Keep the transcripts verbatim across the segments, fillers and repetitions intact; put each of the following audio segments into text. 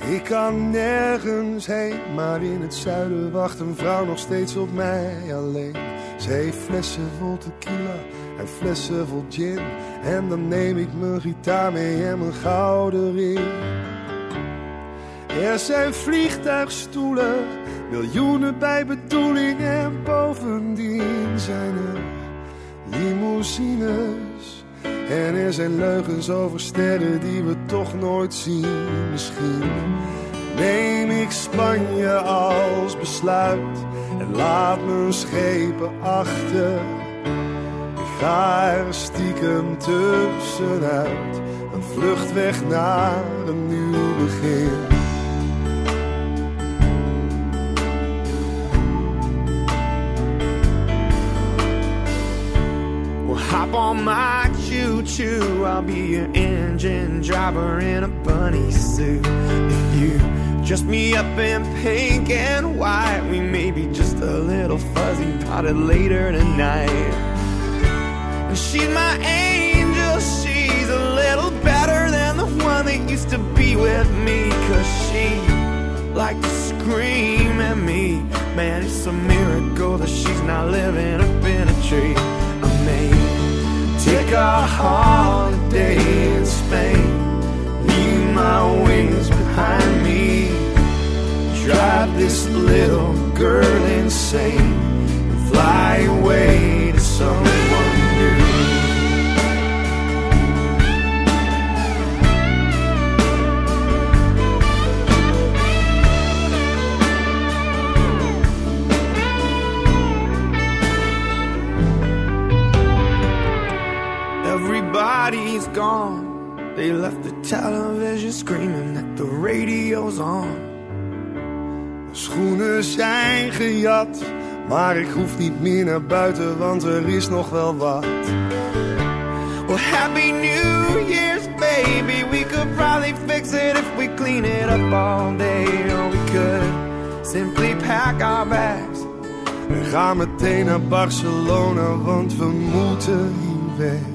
Ik kan nergens heen, maar in het zuiden wacht een vrouw nog steeds op mij alleen. Ze heeft flessen vol tequila en flessen vol gin. En dan neem ik mijn gitaar mee en mijn gouden ring. Er zijn vliegtuigstoelen, miljoenen bij bedoeling. En bovendien zijn er limousines. En er zijn leugens over sterren die we toch nooit zien. Misschien neem ik Spanje als besluit en laat mijn schepen achter. Ik ga er stiekem tussenuit, een vluchtweg naar een nieuw begin. Hop on my choo-choo, I'll be your engine driver in a bunny suit. If you dress me up in pink and white, we may be just a little fuzzy potted later tonight. And she's my angel, she's a little better than the one that used to be with me. Cause she liked to scream at me. Man, it's a miracle that she's not living up in a tree. I may take a holiday in Spain, leave my wings behind me, drive this little girl insane, and fly away to someone new. Everybody's gone, they left the television screaming that the radio's on. De schoenen zijn gejat, maar ik hoef niet meer naar buiten, want er is nog wel wat. Well, happy New Year's, baby. We could probably fix it if we clean it up all day. Or we could simply pack our bags. We gaan meteen naar Barcelona, want we moeten hier weg.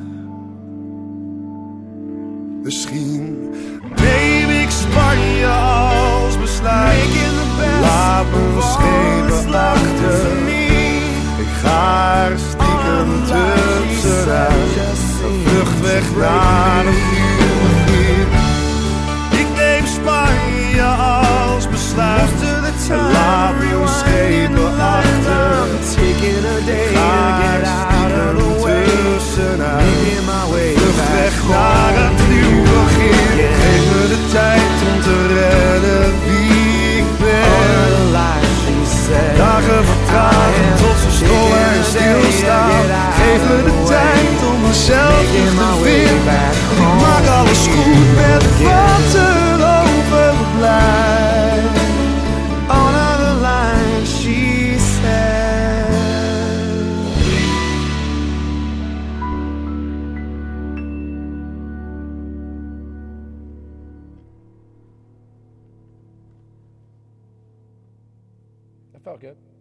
Misschien neem ik Spanje als besluit. Laat me schepen achter. Ik ga er stiekem tussenuit, een vluchtweg naar een nieuw begin. Ik neem Spanje als besluit. Laat me schepen achter. Ik ga er stiekem tussenuit, vluchtweg naar een nieuw begin. Geef me de tijd om te redden wie ik ben. Dagen vertragen tot ze stollen en stilstaan. Geef me de tijd om mezelf terug te vinden. Ik maak alles goed met wat er overblijft. On the line, she said. That felt good.